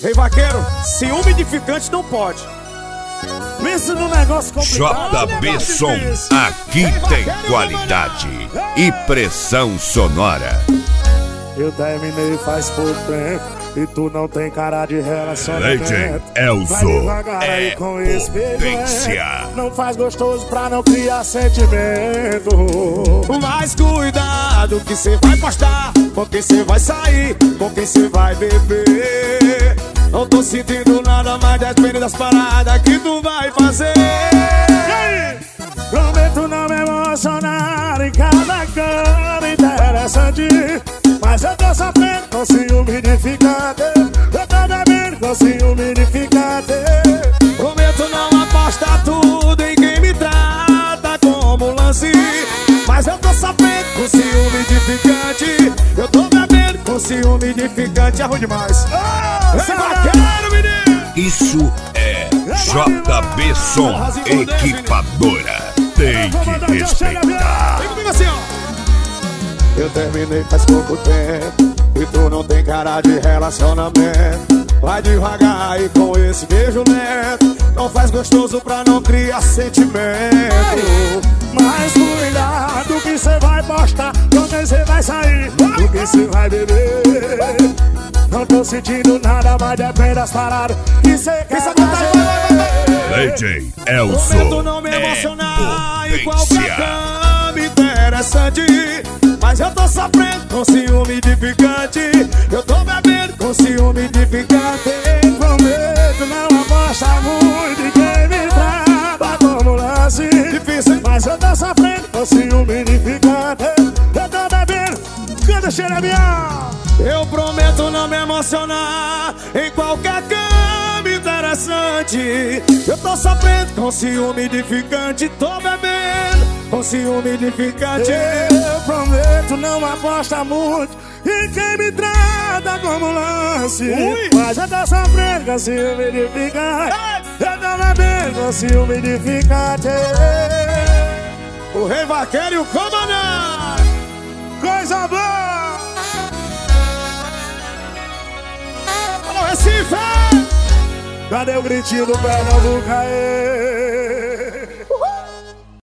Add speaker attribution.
Speaker 1: Rei Vaqueiro, ciúme edificante não pode.
Speaker 2: Pensa num negócio complicado.
Speaker 3: JB Som, aqui tem qualidade e pressão sonora.
Speaker 2: Eu terminei faz pouco tempo e tu não tem cara de relacionamento.
Speaker 3: Legend
Speaker 2: Vai
Speaker 3: Elzo
Speaker 2: devagar aí
Speaker 3: é
Speaker 2: com esse beijo,
Speaker 3: potência.
Speaker 2: não faz gostoso pra não criar sentimento.
Speaker 1: Mas cuidado que cê vai postar, com quem cê vai sair, com quem cê vai beber. Não tô sentindo nada mais, depende das paradas que tu vai fazer.
Speaker 2: E aí? Prometo não me emocionar em cada cama interessante, mas eu tô sofrendo com ciúme edificante. Eu tô bebendo com ciúme edificante.
Speaker 1: Prometo não apostar tudo em quem me trata como lance, mas eu tô sofrendo com ciúme edificante. Eu tô bebendo com ciúme edificante. É ruim demais. Rei Vaqueiro, menino!
Speaker 3: Isso é JB Som, equipadora. Tem que respeitar.
Speaker 1: Vem comigo assim, ó.
Speaker 2: Eu terminei faz pouco tempo e tu não tem cara de relacionamento.
Speaker 1: Vai devagar aí com esse beijo lento, não faz gostoso pra não criar sentimento.
Speaker 2: Mas cuidado que cê vai postar, com quem cê vai sair, com quem cê vai beber. Não tô sentindo nada, mas depende das paradas que cê quer fazer.
Speaker 3: Legend Elzo
Speaker 1: Prometo não me
Speaker 3: é
Speaker 1: emocionar em qualquer
Speaker 3: potência.
Speaker 1: cama interessante, mas eu tô sofrendo com ciúme edificante. Eu tô bebendo com ciúme edificante.
Speaker 2: Prometo não apostar muito em quem me trata como lance,
Speaker 1: Difícil,
Speaker 2: mas eu tô sofrendo com ciúme edificante. Eu tô bebendo, canta xerebião.
Speaker 1: eu prometo não me emocionar em qualquer cama interessante. Eu tô sofrendo com ciúme edificante. Tô bebendo com ciúme edificante.
Speaker 2: Eu prometo não apostar muito em quem me trata como lance,
Speaker 1: Ui.
Speaker 2: mas eu tô sofrendo com ciúme edificante. Eu tô bebendo com ciúme edificante.
Speaker 1: O Rei Vaqueiro e o comandante.
Speaker 2: Coisa boa!
Speaker 1: Alô, Recife!
Speaker 2: Cadê o gritinho do Pernambuco aí?